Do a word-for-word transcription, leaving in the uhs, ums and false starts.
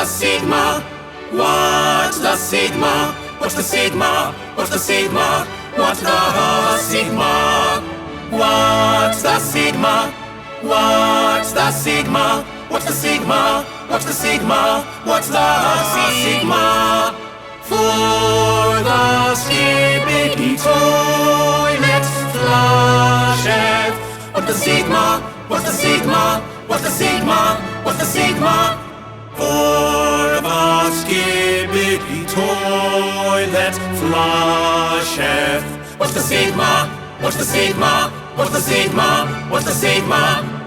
sigma? What's the sigma? What's the sigma? What's the sigma? What's the sigma? What's the sigma? What's the sigma? What's the sigma? What's the sigma? What's the sigma? For the skibbity toilet flusheth. What's the sigma? What's the sigma? What's the sigma? What's the sigma? For the skibbity toilet flusheth. What's the sigma? What's the sigma? What's the sigma? What's the sigma?